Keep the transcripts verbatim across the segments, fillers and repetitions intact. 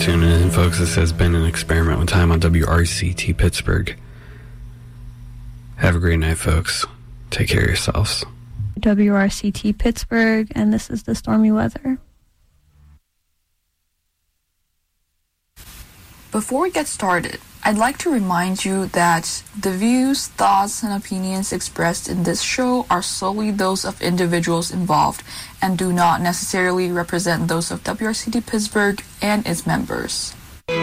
tuning in, folks. This has been an experiment one time on W R C T Pittsburgh. Have a great night, folks. Take care of yourselves. W R C T Pittsburgh, and this is the stormy weather. Before we get started, I'd like to remind you that the views, thoughts, and opinions expressed in this show are solely those of individuals involved and do not necessarily represent those of W R C T Pittsburgh and its members.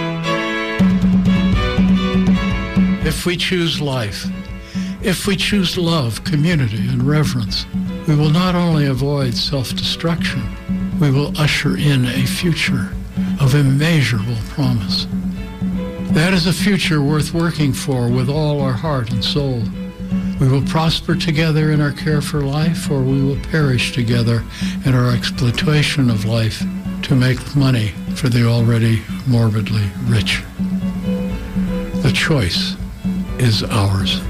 If we choose life, if we choose love, community, and reverence, we will not only avoid self-destruction, we will usher in a future of immeasurable promise. That is a future worth working for with all our heart and soul. We will prosper together in our care for life, or we will perish together in our exploitation of life to make money for the already morbidly rich. The choice is ours.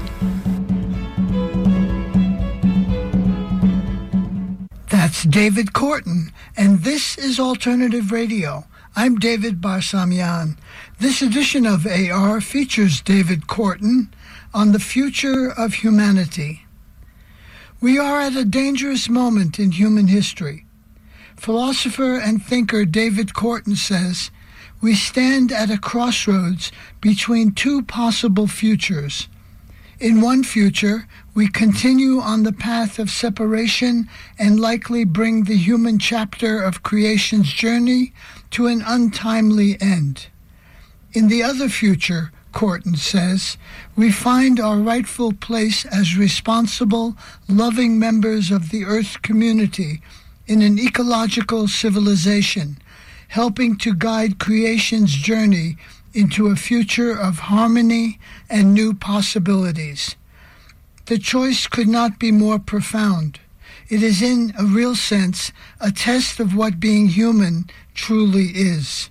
That's David Korten, and this is Alternative Radio. I'm David Barsamian. This edition of A R features David Korten on the future of humanity. We are at a dangerous moment in human history. Philosopher and thinker David Korten says, we stand at a crossroads between two possible futures. In one future, we continue on the path of separation and likely bring the human chapter of creation's journey to an untimely end. In the other future, Korten says, we find our rightful place as responsible, loving members of the Earth community in an ecological civilization, helping to guide creation's journey into a future of harmony and new possibilities. The choice could not be more profound. It is, in a real sense, a test of what being human truly is.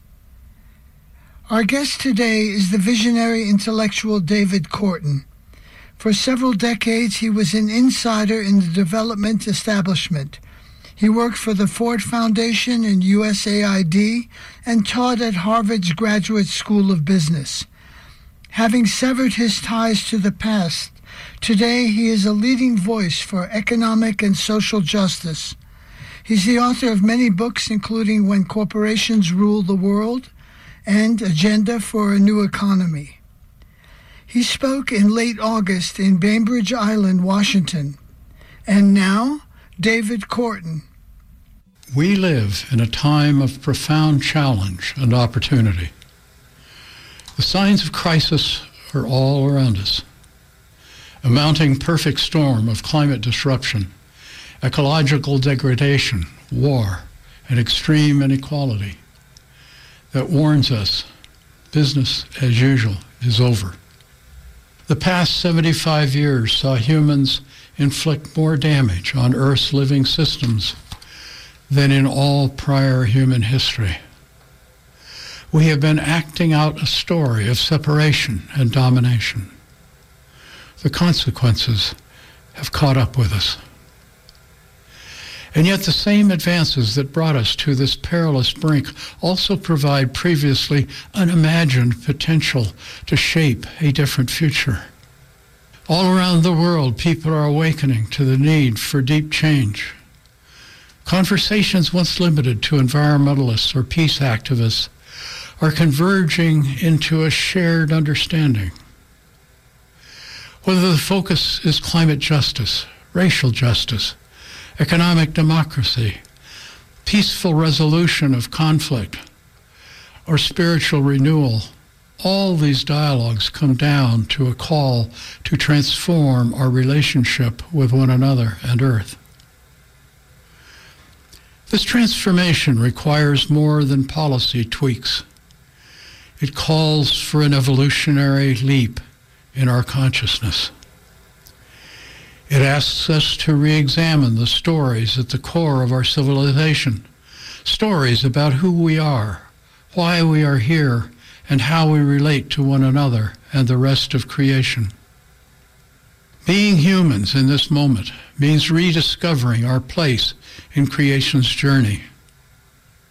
Our guest today is the visionary intellectual David Korten. For several decades, he was an insider in the development establishment. He worked for the Ford Foundation and U S A I D and taught at Harvard's Graduate School of Business. Having severed his ties to the past, today he is a leading voice for economic and social justice. He's the author of many books, including When Corporations Rule the World and Agenda for a New Economy. He spoke in late August in Bainbridge Island, Washington. And now, David Korten. We live in a time of profound challenge and opportunity. The signs of crisis are all around us. A mounting perfect storm of climate disruption, ecological degradation, war, and extreme inequality that warns us business as usual is over. The past seventy-five years saw humans inflict more damage on Earth's living systems than in all prior human history. We have been acting out a story of separation and domination. The consequences have caught up with us. And yet the same advances that brought us to this perilous brink also provide previously unimagined potential to shape a different future. All around the world, people are awakening to the need for deep change. Conversations once limited to environmentalists or peace activists are converging into a shared understanding. Whether the focus is climate justice, racial justice, economic democracy, peaceful resolution of conflict, or spiritual renewal, all these dialogues come down to a call to transform our relationship with one another and Earth. This transformation requires more than policy tweaks. It calls for an evolutionary leap in our consciousness. It asks us to re-examine the stories at the core of our civilization, stories about who we are, why we are here, and how we relate to one another and the rest of creation. Being humans in this moment means rediscovering our place in creation's journey.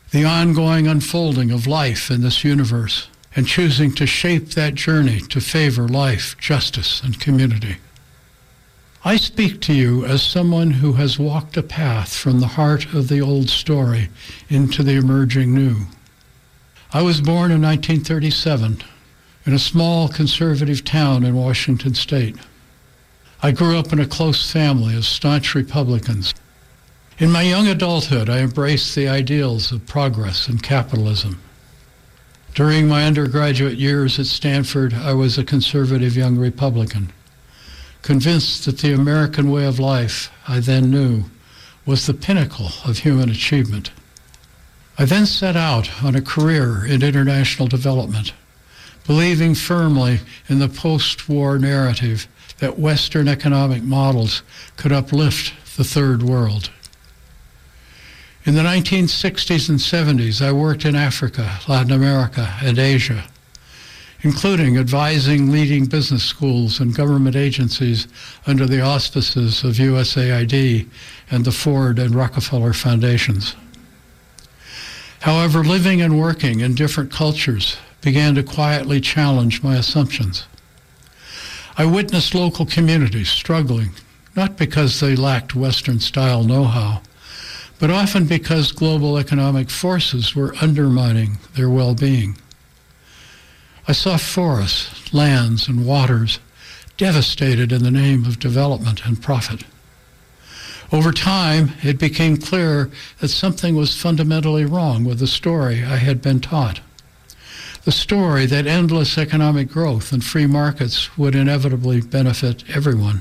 the ongoing unfolding of life in this universe, and choosing to shape that journey to favor life, justice, and community. I speak to you as someone who has walked a path from the heart of the old story into the emerging new. I was born in nineteen thirty-seven in a small conservative town in Washington State. I grew up in a close family of staunch Republicans. In my young adulthood, I embraced the ideals of progress and capitalism. During my undergraduate years at Stanford, I was a conservative young Republican, convinced that the American way of life I then knew was the pinnacle of human achievement. I then set out on a career in international development, believing firmly in the post-war narrative that Western economic models could uplift the third world. In the nineteen sixties and seventies, I worked in Africa, Latin America, and Asia, including advising leading business schools and government agencies under the auspices of U S A I D and the Ford and Rockefeller Foundations. However, living and working in different cultures began to quietly challenge my assumptions. I witnessed local communities struggling, not because they lacked Western-style know-how, but often because global economic forces were undermining their well-being. I saw forests, lands, and waters devastated in the name of development and profit. Over time, it became clear that something was fundamentally wrong with the story I had been taught. The story that endless economic growth and free markets would inevitably benefit everyone.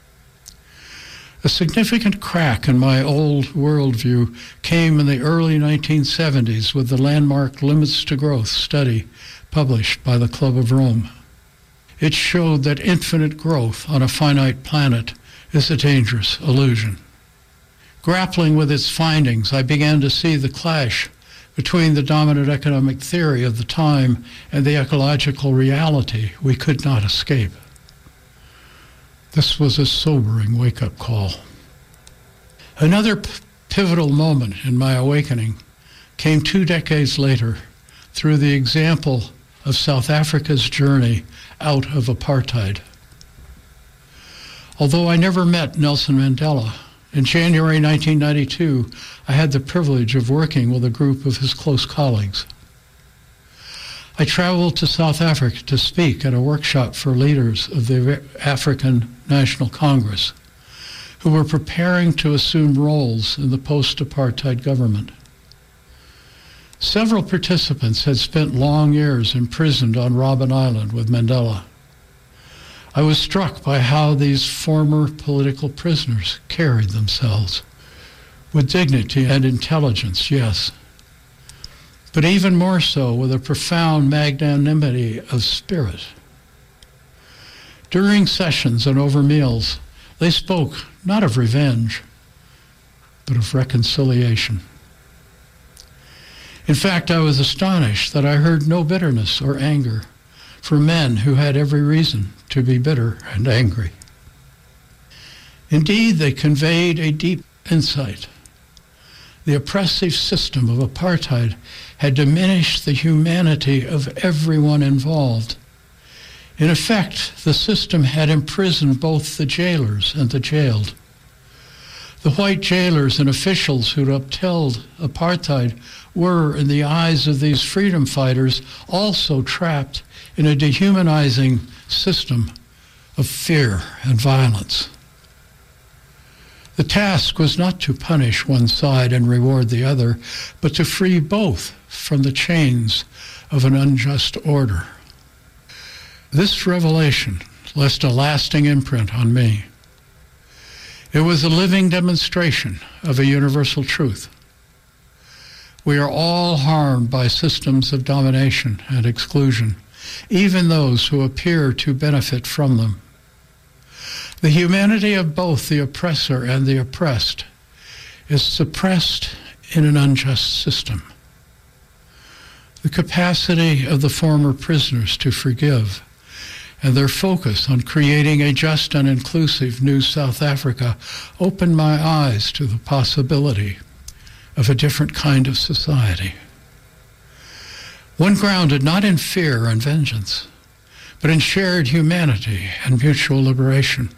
A significant crack in my old worldview came in the early nineteen seventies with the landmark Limits to Growth study published by the Club of Rome. It showed that infinite growth on a finite planet is a dangerous illusion. Grappling with its findings, I began to see the clash between the dominant economic theory of the time and the ecological reality we could not escape. This was a sobering wake-up call. Another p- pivotal moment in my awakening came two decades later through the example of South Africa's journey out of apartheid. Although I never met Nelson Mandela, in January nineteen ninety-two, I had the privilege of working with a group of his close colleagues. I traveled to South Africa to speak at a workshop for leaders of the African National Congress, who were preparing to assume roles in the post-apartheid government. Several participants had spent long years imprisoned on Robben Island with Mandela. I was struck by how these former political prisoners carried themselves, with dignity and intelligence, yes, but even more so with a profound magnanimity of spirit. During sessions and over meals, they spoke not of revenge, but of reconciliation. In fact, I was astonished that I heard no bitterness or anger for men who had every reason to be bitter and angry. Indeed, they conveyed a deep insight. The oppressive system of apartheid had diminished the humanity of everyone involved. In effect, the system had imprisoned both the jailers and the jailed. The white jailers and officials who'd upheld apartheid were, in the eyes of these freedom fighters, also trapped in a dehumanizing system of fear and violence. The task was not to punish one side and reward the other, but to free both from the chains of an unjust order. This revelation left a lasting imprint on me. It was a living demonstration of a universal truth. We are all harmed by systems of domination and exclusion, even those who appear to benefit from them. The humanity of both the oppressor and the oppressed is suppressed in an unjust system. The capacity of the former prisoners to forgive and their focus on creating a just and inclusive new South Africa opened my eyes to the possibility of a different kind of society. One grounded not in fear and vengeance, but in shared humanity and mutual liberation.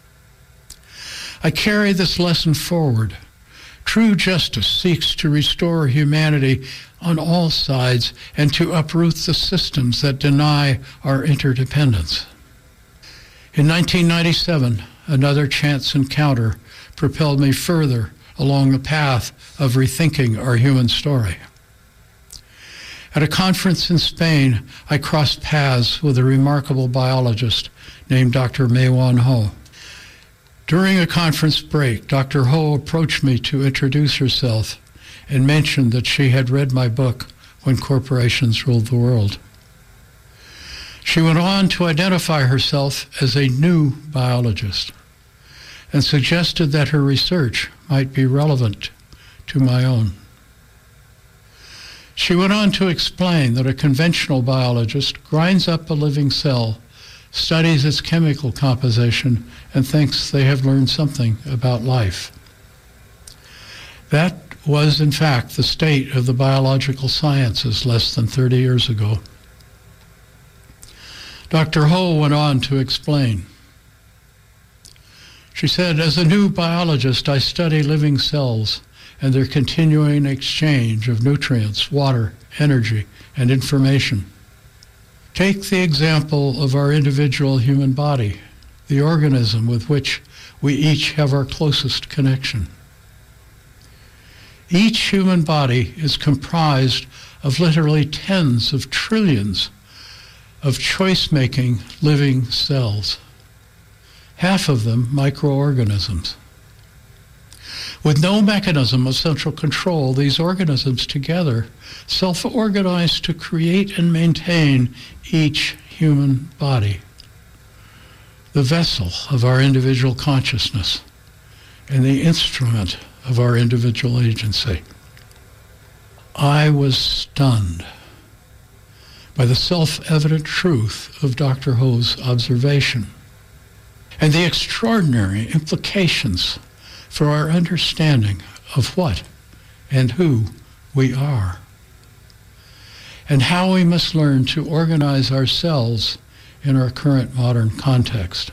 I carry this lesson forward. True justice seeks to restore humanity on all sides and to uproot the systems that deny our interdependence. In nineteen ninety-seven, another chance encounter propelled me further along the path of rethinking our human story. At a conference in Spain, I crossed paths with a remarkable biologist named Doctor Mei-Wan Ho. During a conference break, Doctor Ho approached me to introduce herself and mentioned that she had read my book, When Corporations Ruled the World. She went on to identify herself as a new biologist and suggested that her research might be relevant to my own. She went on to explain that a conventional biologist grinds up a living cell, studies its chemical composition, and thinks they have learned something about life. That was, in fact, the state of the biological sciences less than thirty years ago. Doctor Ho went on to explain. She said, as a new biologist, I study living cells and their continuing exchange of nutrients, water, energy, and information. Take the example of our individual human body, the organism with which we each have our closest connection. Each human body is comprised of literally tens of trillions of choice-making living cells, half of them microorganisms. With no mechanism of central control, these organisms together self-organize to create and maintain each human body, the vessel of our individual consciousness and the instrument of our individual agency. I was stunned by the self-evident truth of Doctor Ho's observation and the extraordinary implications for our understanding of what and who we are, and how we must learn to organize ourselves in our current modern context.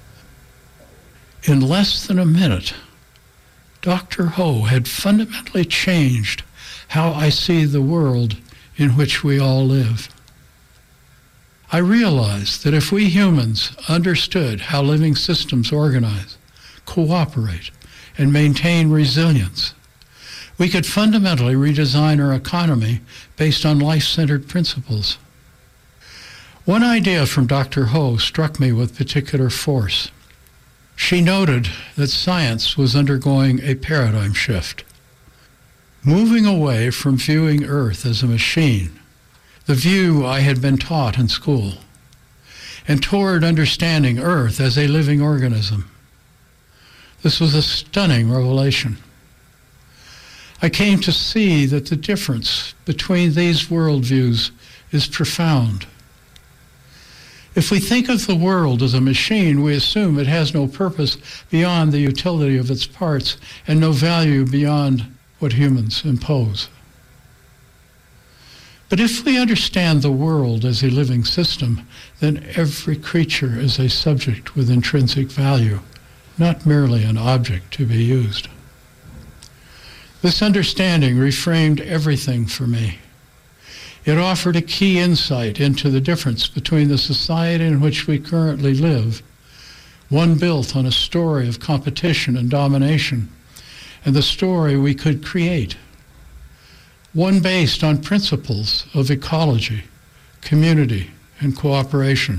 In less than a minute, Doctor Ho had fundamentally changed how I see the world in which we all live. I realized that if we humans understood how living systems organize, cooperate, and maintain resilience, we could fundamentally redesign our economy based on life-centered principles. One idea from Doctor Ho struck me with particular force. She noted that science was undergoing a paradigm shift, moving away from viewing Earth as a machine, the view I had been taught in school, and toward understanding Earth as a living organism. This was a stunning revelation. I came to see that the difference between these worldviews is profound. If we think of the world as a machine, we assume it has no purpose beyond the utility of its parts and no value beyond what humans impose. But if we understand the world as a living system, then every creature is a subject with intrinsic value, not merely an object to be used. This understanding reframed everything for me. It offered a key insight into the difference between the society in which we currently live, one built on a story of competition and domination, and the story we could create, one based on principles of ecology, community, and cooperation.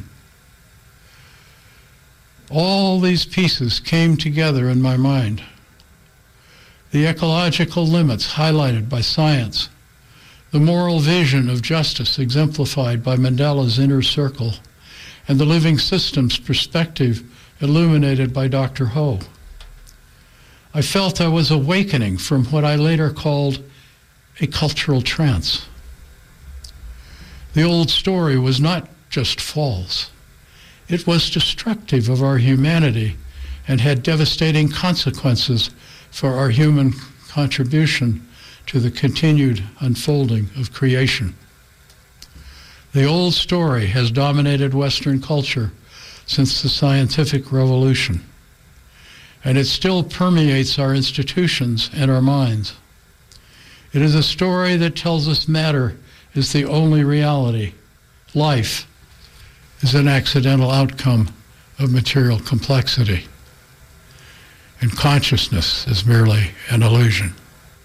All these pieces came together in my mind. The ecological limits highlighted by science, the moral vision of justice exemplified by Mandela's inner circle, and the living systems perspective illuminated by Doctor Ho. I felt I was awakening from what I later called a cultural trance. The old story was not just false. It was destructive of our humanity and had devastating consequences for our human contribution to the continued unfolding of creation. The old story has dominated Western culture since the scientific revolution, and it still permeates our institutions and our minds. It is a story that tells us matter is the only reality. Life is an accidental outcome of material complexity, and consciousness is merely an illusion.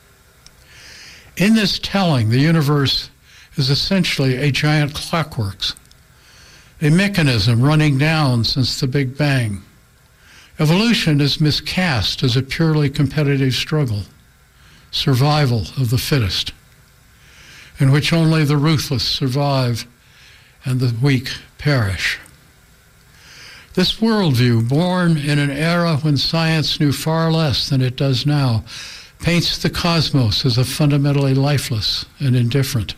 In this telling, the universe is essentially a giant clockworks, a mechanism running down since the Big Bang. Evolution is miscast as a purely competitive struggle, survival of the fittest, in which only the ruthless survive and the weak perish. This worldview, born in an era when science knew far less than it does now, paints the cosmos as a fundamentally lifeless and indifferent.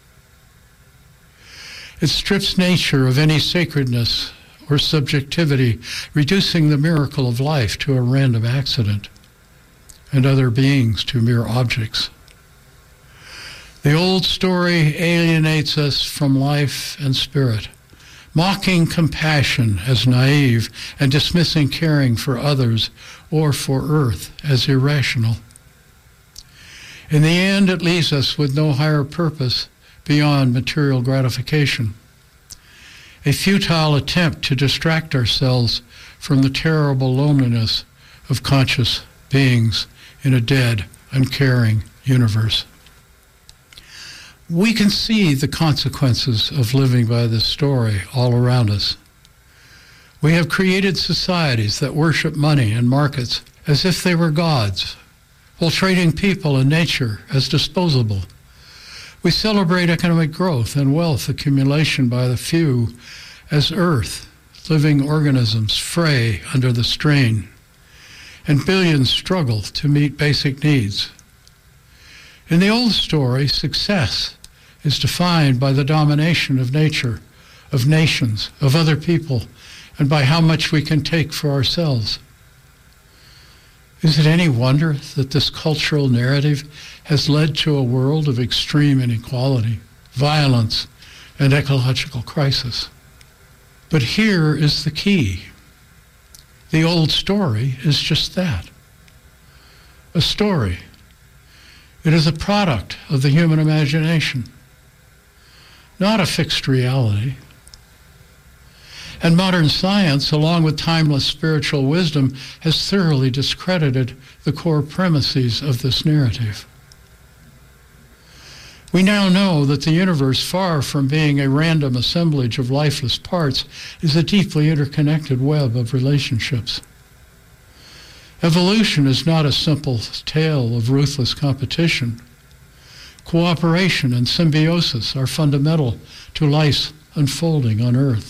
It strips nature of any sacredness or subjectivity, reducing the miracle of life to a random accident and other beings to mere objects. The old story alienates us from life and spirit, mocking compassion as naive and dismissing caring for others or for Earth as irrational. In the end, it leaves us with no higher purpose beyond material gratification, a futile attempt to distract ourselves from the terrible loneliness of conscious beings in a dead, uncaring universe. We can see the consequences of living by this story all around us. We have created societies that worship money and markets as if they were gods, while treating people and nature as disposable. We celebrate economic growth and wealth accumulation by the few as earth, living organisms fray under the strain, and billions struggle to meet basic needs. In the old story, success is defined by the domination of nature, of nations, of other people, and by how much we can take for ourselves. Is it any wonder that this cultural narrative has led to a world of extreme inequality, violence, and ecological crisis? But here is the key. The old story is just that, a story. It is a product of the human imagination, not a fixed reality. And modern science, along with timeless spiritual wisdom, has thoroughly discredited the core premises of this narrative. We now know that the universe, far from being a random assemblage of lifeless parts, is a deeply interconnected web of relationships. Evolution is not a simple tale of ruthless competition. Cooperation and symbiosis are fundamental to life's unfolding on Earth.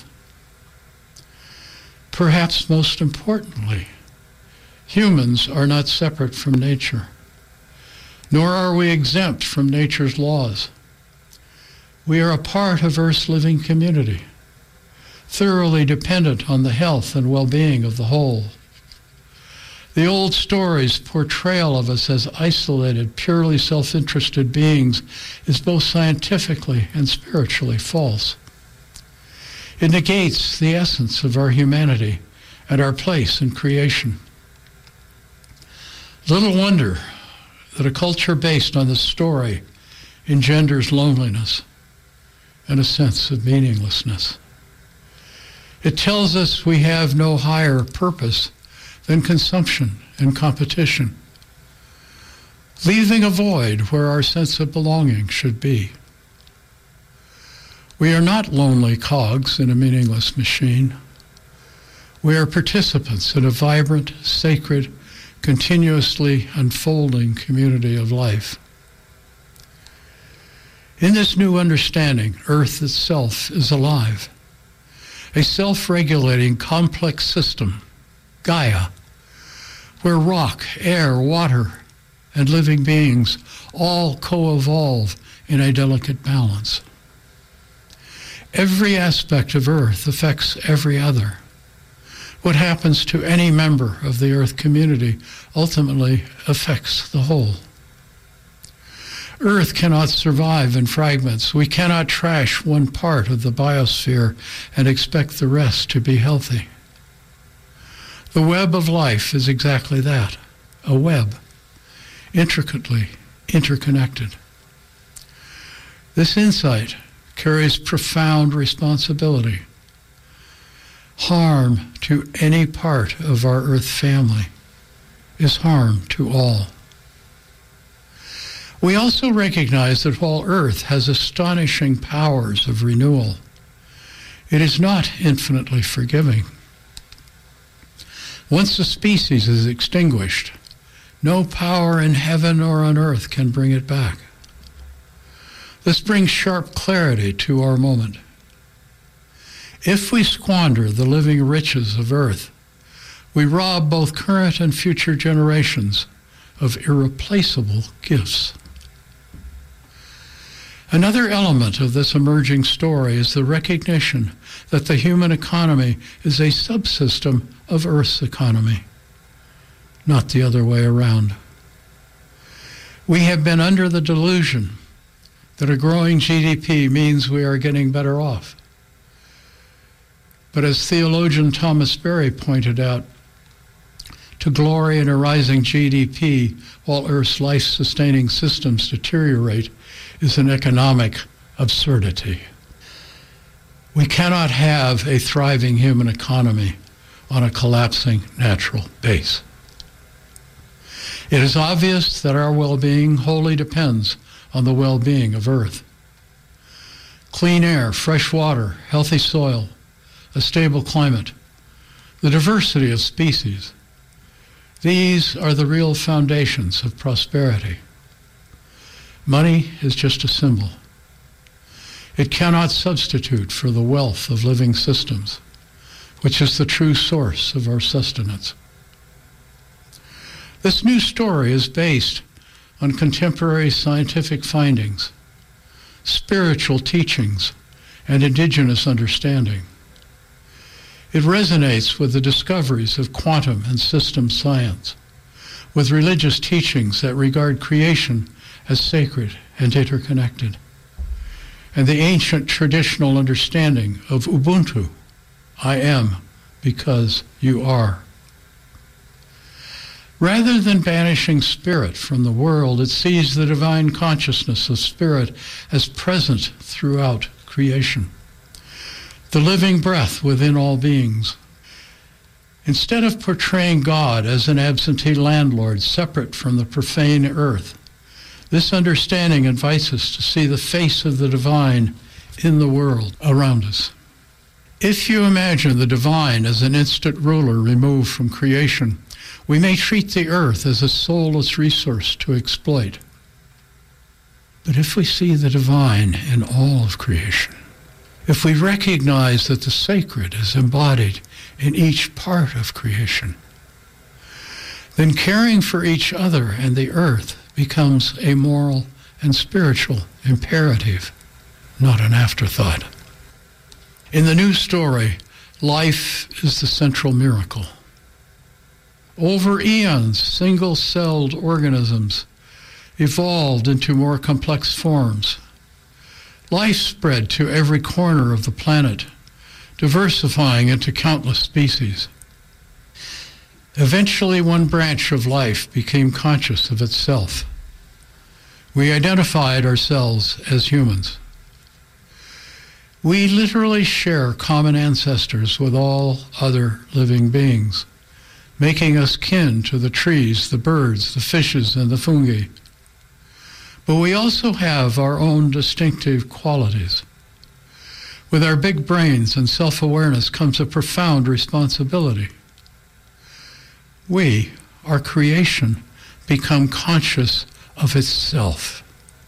Perhaps most importantly, humans are not separate from nature, nor are we exempt from nature's laws. We are a part of Earth's living community, thoroughly dependent on the health and well-being of the whole. The old story's portrayal of us as isolated, purely self-interested beings is both scientifically and spiritually false. It negates the essence of our humanity and our place in creation. Little wonder that a culture based on this story engenders loneliness and a sense of meaninglessness. It tells us we have no higher purpose than consumption and competition, leaving a void where our sense of belonging should be. We are not lonely cogs in a meaningless machine. We are participants in a vibrant, sacred, continuously unfolding community of life. In this new understanding, Earth itself is alive, a self-regulating complex system, Gaia, where rock, air, water, and living beings all co-evolve in a delicate balance. Every aspect of Earth affects every other. What happens to any member of the Earth community ultimately affects the whole. Earth cannot survive in fragments. We cannot trash one part of the biosphere and expect the rest to be healthy. The web of life is exactly that, a web, intricately interconnected. This insight carries profound responsibility. Harm to any part of our Earth family is harm to all. We also recognize that while Earth has astonishing powers of renewal, it is not infinitely forgiving. Once a species is extinguished, no power in heaven or on earth can bring it back. This brings sharp clarity to our moment. If we squander the living riches of Earth, we rob both current and future generations of irreplaceable gifts. Another element of this emerging story is the recognition that the human economy is a subsystem of Earth's economy, not the other way around. We have been under the delusion that a growing G D P means we are getting better off. But as theologian Thomas Berry pointed out, to glory in a rising G D P while Earth's life-sustaining systems deteriorate is an economic absurdity. We cannot have a thriving human economy on a collapsing natural base. It is obvious that our well-being wholly depends on the well-being of Earth. Clean air, fresh water, healthy soil, a stable climate, the diversity of species, these are the real foundations of prosperity. Money is just a symbol. It cannot substitute for the wealth of living systems, which is the true source of our sustenance. This new story is based on contemporary scientific findings, spiritual teachings, and indigenous understanding. It resonates with the discoveries of quantum and system science, with religious teachings that regard creation as sacred and interconnected, and the ancient traditional understanding of Ubuntu, I am because you are. Rather than banishing spirit from the world, it sees the divine consciousness of spirit as present throughout creation, the living breath within all beings. Instead of portraying God as an absentee landlord separate from the profane earth, this understanding invites us to see the face of the divine in the world around us. If you imagine the divine as an instant ruler removed from creation, we may treat the earth as a soulless resource to exploit. But if we see the divine in all of creation, if we recognize that the sacred is embodied in each part of creation, then caring for each other and the earth becomes a moral and spiritual imperative, not an afterthought. In the new story, life is the central miracle. Over eons, single-celled organisms evolved into more complex forms. Life spread to every corner of the planet, diversifying into countless species. Eventually, one branch of life became conscious of itself. We identified ourselves as humans. We literally share common ancestors with all other living beings, making us kin to the trees, the birds, the fishes, and the fungi. But we also have our own distinctive qualities. With our big brains and self-awareness comes a profound responsibility. We, our creation, become conscious of itself.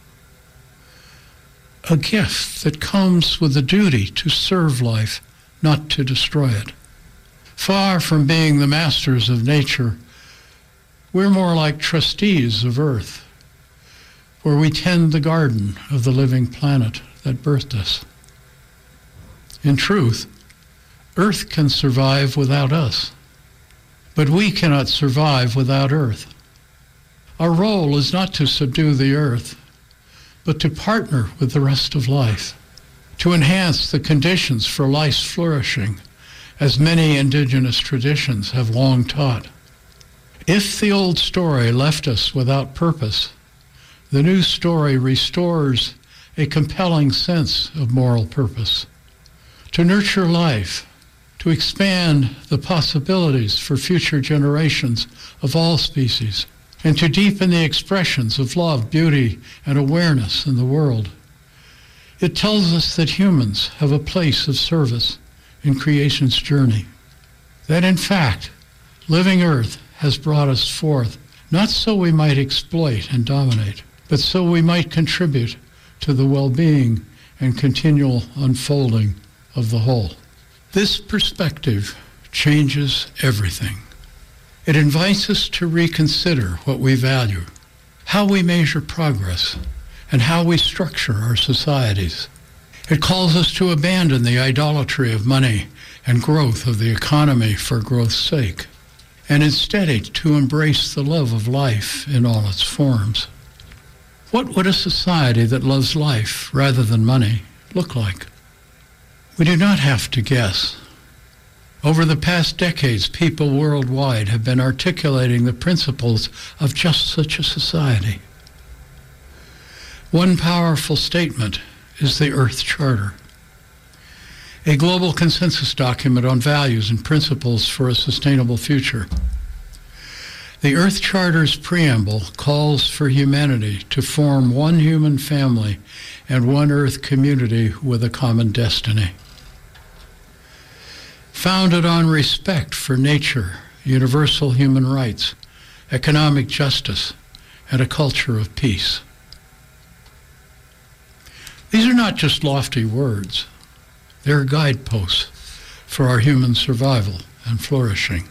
A gift that comes with the duty to serve life, not to destroy it. Far from being the masters of nature, we're more like trustees of Earth, where we tend the garden of the living planet that birthed us. In truth, Earth can survive without us, but we cannot survive without Earth. Our role is not to subdue the Earth, but to partner with the rest of life, to enhance the conditions for life's flourishing, as many indigenous traditions have long taught. If the old story left us without purpose, the new story restores a compelling sense of moral purpose, to nurture life, to expand the possibilities for future generations of all species, and to deepen the expressions of love, beauty, and awareness in the world. It tells us that humans have a place of service in creation's journey, that in fact, living Earth has brought us forth, not so we might exploit and dominate, but so we might contribute to the well-being and continual unfolding of the whole. This perspective changes everything. It invites us to reconsider what we value, how we measure progress, and how we structure our societies. It calls us to abandon the idolatry of money and growth of the economy for growth's sake, and instead to embrace the love of life in all its forms. What would a society that loves life rather than money look like? We do not have to guess. Over the past decades, people worldwide have been articulating the principles of just such a society. One powerful statement is the Earth Charter, a global consensus document on values and principles for a sustainable future. The Earth Charter's preamble calls for humanity to form one human family and one Earth community with a common destiny. Founded on respect for nature, universal human rights, economic justice, and a culture of peace. These are not just lofty words. They're guideposts for our human survival and flourishing.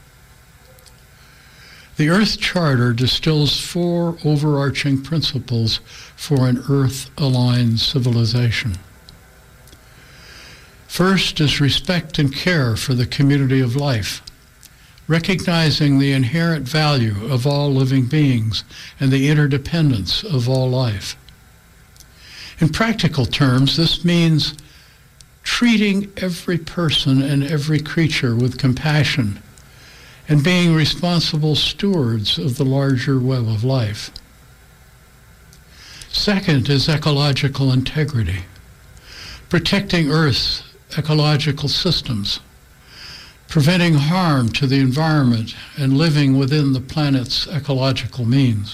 The Earth Charter distills four overarching principles for an Earth-aligned civilization. First is respect and care for the community of life, recognizing the inherent value of all living beings and the interdependence of all life. In practical terms, this means treating every person and every creature with compassion and being responsible stewards of the larger web of life. Second is ecological integrity, protecting Earth's ecological systems, preventing harm to the environment and living within the planet's ecological means.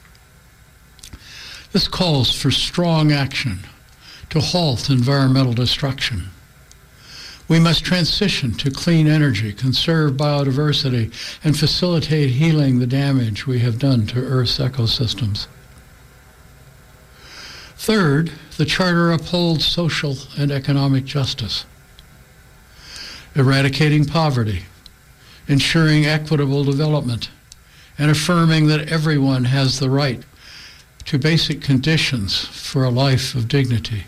This calls for strong action to halt environmental destruction. We must transition to clean energy, conserve biodiversity, and facilitate healing the damage we have done to Earth's ecosystems. Third, the Charter upholds social and economic justice, eradicating poverty, ensuring equitable development, and affirming that everyone has the right to basic conditions for a life of dignity.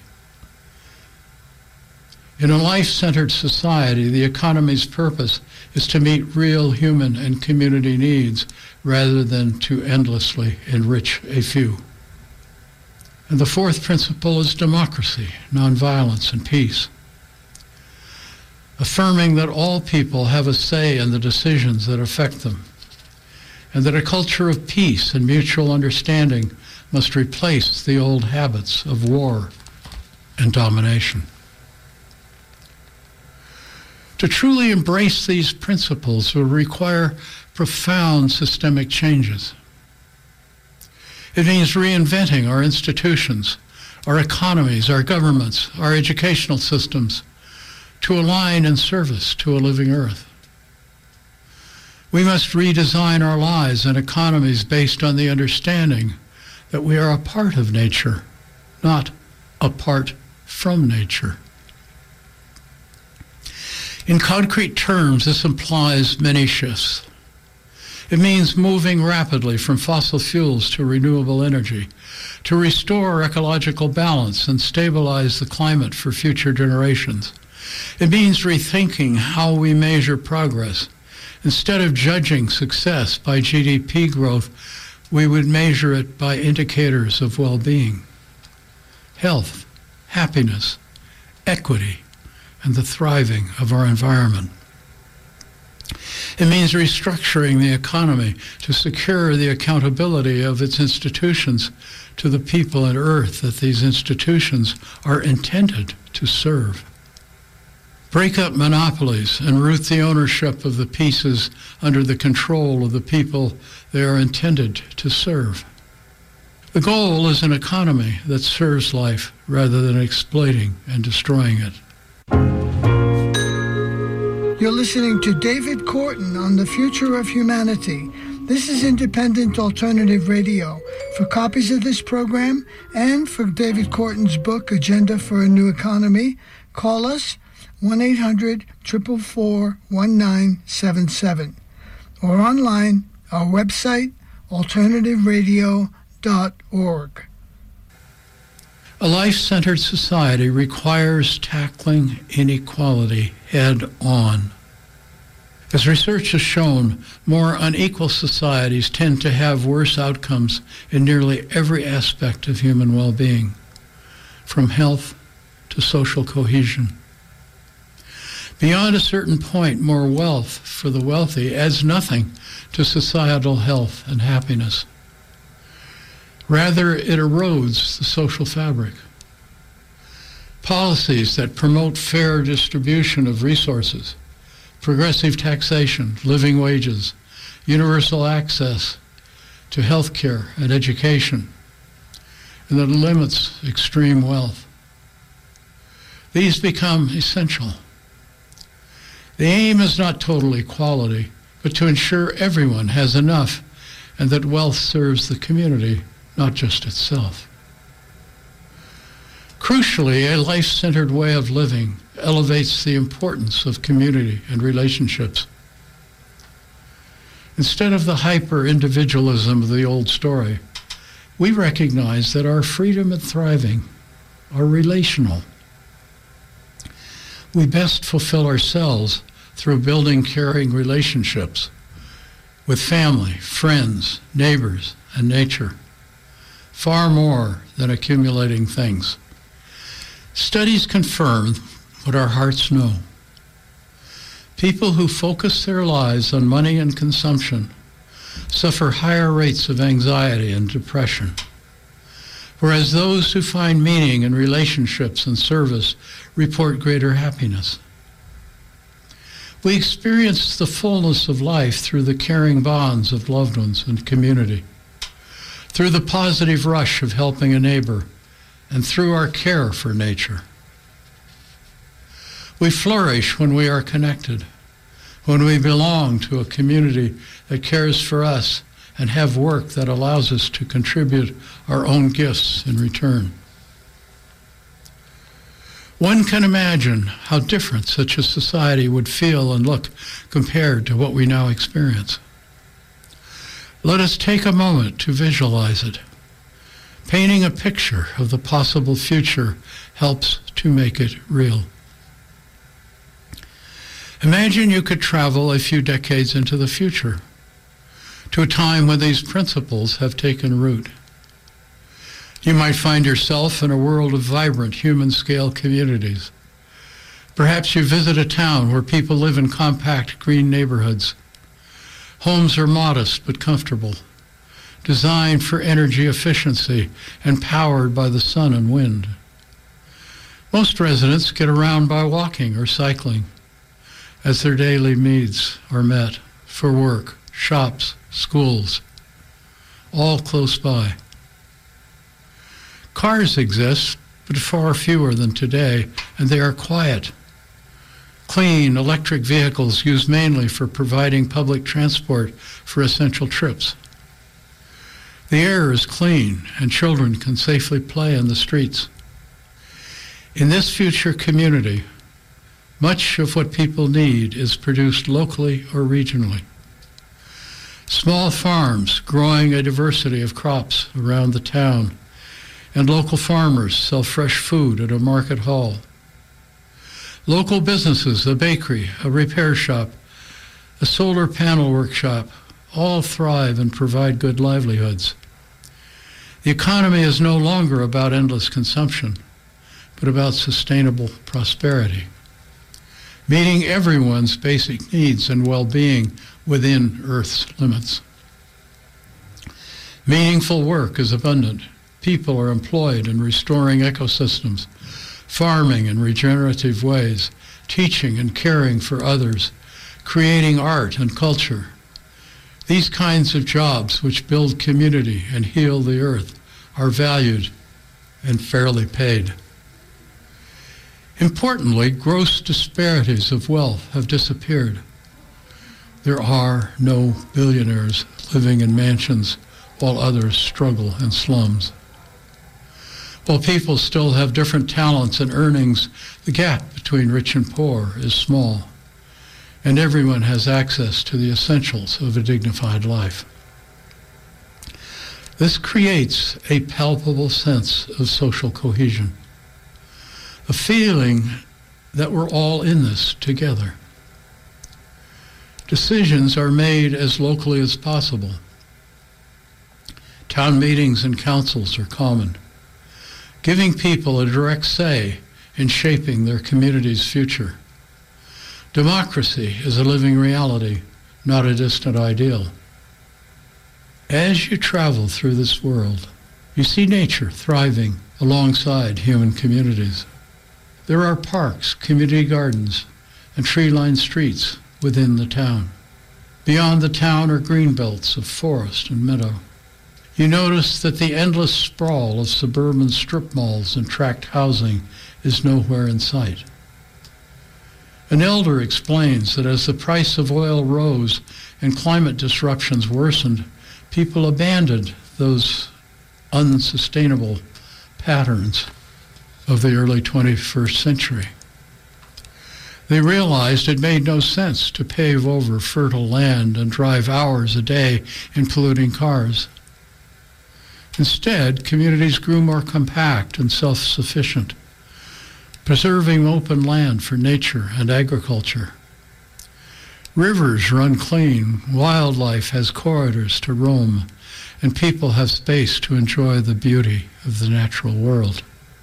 In a life-centered society, the economy's purpose is to meet real human and community needs rather than to endlessly enrich a few. And the fourth principle is democracy, nonviolence, and peace, affirming that all people have a say in the decisions that affect them, and that a culture of peace and mutual understanding must replace the old habits of war and domination. To truly embrace these principles will require profound systemic changes. It means reinventing our institutions, our economies, our governments, our educational systems to align in service to a living Earth. We must redesign our lives and economies based on the understanding that we are a part of nature, not apart from nature. In concrete terms, this implies many shifts. It means moving rapidly from fossil fuels to renewable energy, to restore ecological balance and stabilize the climate for future generations. It means rethinking how we measure progress. Instead of judging success by G D P growth, we would measure it by indicators of well-being. health, happiness, equity, and the thriving of our environment. It means restructuring the economy to secure the accountability of its institutions to the people and earth that these institutions are intended to serve. Break up monopolies and root the ownership of the pieces under the control of the people they are intended to serve. The goal is an economy that serves life rather than exploiting and destroying it. You're listening to David Korten on the Future of Humanity. This is Independent Alternative Radio. For copies of this program and for David Korten's book, Agenda for a New Economy, call us one eight hundred, four four four, one nine seven seven or online, our website, alternative radio dot org. A life-centered society requires tackling inequality head-on. As research has shown, more unequal societies tend to have worse outcomes in nearly every aspect of human well-being, from health to social cohesion. Beyond a certain point, more wealth for the wealthy adds nothing to societal health and happiness. Rather, it erodes the social fabric. Policies that promote fair distribution of resources, progressive taxation, living wages, universal access to health care and education, and that limits extreme wealth. These become essential. The aim is not total equality, but to ensure everyone has enough and that wealth serves the community, not just itself. Crucially, a life-centered way of living elevates the importance of community and relationships. Instead of the hyper-individualism of the old story, we recognize that our freedom and thriving are relational. We best fulfill ourselves through building caring relationships with family, friends, neighbors, and nature, far more than accumulating things. Studies confirm what our hearts know. People who focus their lives on money and consumption suffer higher rates of anxiety and depression, whereas those who find meaning in relationships and service report greater happiness. We experience the fullness of life through the caring bonds of loved ones and community, through the positive rush of helping a neighbor, and through our care for nature. We flourish when we are connected, when we belong to a community that cares for us and have work that allows us to contribute our own gifts in return. One can imagine how different such a society would feel and look compared to what we now experience. Let us take a moment to visualize it. Painting a picture of the possible future helps to make it real. Imagine you could travel a few decades into the future, to a time when these principles have taken root. You might find yourself in a world of vibrant human-scale communities. Perhaps you visit a town where people live in compact green neighborhoods. Homes are modest but comfortable, designed for energy efficiency and powered by the sun and wind. Most residents get around by walking or cycling, as their daily needs are met for work, shops, schools, all close by. Cars exist, but far fewer than today, and they are quiet. Clean electric vehicles used mainly for providing public transport for essential trips. The air is clean, and children can safely play in the streets. In this future community, much of what people need is produced locally or regionally. Small farms growing a diversity of crops around the town, and local farmers sell fresh food at a market hall. Local businesses, a bakery, a repair shop, a solar panel workshop, all thrive and provide good livelihoods. The economy is no longer about endless consumption, but about sustainable prosperity, meeting everyone's basic needs and well-being within Earth's limits. Meaningful work is abundant. People are employed in restoring ecosystems, farming in regenerative ways, teaching and caring for others, creating art and culture. These kinds of jobs which build community and heal the earth are valued and fairly paid. Importantly, gross disparities of wealth have disappeared. There are no billionaires living in mansions while others struggle in slums. While people still have different talents and earnings, the gap between rich and poor is small, and everyone has access to the essentials of a dignified life. This creates a palpable sense of social cohesion, a feeling that we're all in this together. Decisions are made as locally as possible. Town meetings and councils are common, giving people a direct say in shaping their community's future. Democracy is a living reality, not a distant ideal. As you travel through this world, you see nature thriving alongside human communities. There are parks, community gardens, and tree-lined streets within the town. Beyond the town are green belts of forest and meadow. You notice that the endless sprawl of suburban strip malls and tract housing is nowhere in sight. An elder explains that as the price of oil rose and climate disruptions worsened, people abandoned those unsustainable patterns of the early twenty-first century. They realized it made no sense to pave over fertile land and drive hours a day in polluting cars. Instead, communities grew more compact and self-sufficient, preserving open land for nature and agriculture. Rivers run clean, wildlife has corridors to roam, and people have space to enjoy the beauty of the natural world.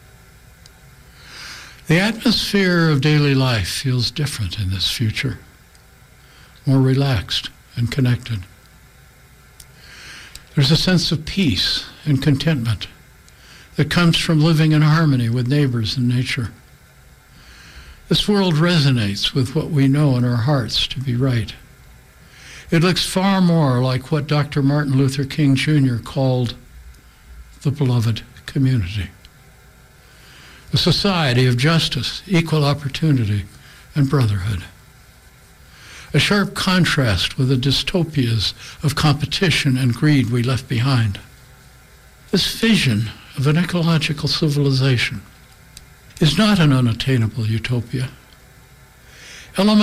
The atmosphere of daily life feels different in this future, more relaxed and connected. There's a sense of peace and contentment that comes from living in harmony with neighbors and nature. This world resonates with what we know in our hearts to be right. It looks far more like what Doctor Martin Luther King Junior called the beloved community. A society of justice, equal opportunity, and brotherhood. A sharp contrast with the dystopias of competition and greed we left behind. This vision of an ecological civilization is not an unattainable utopia. Elements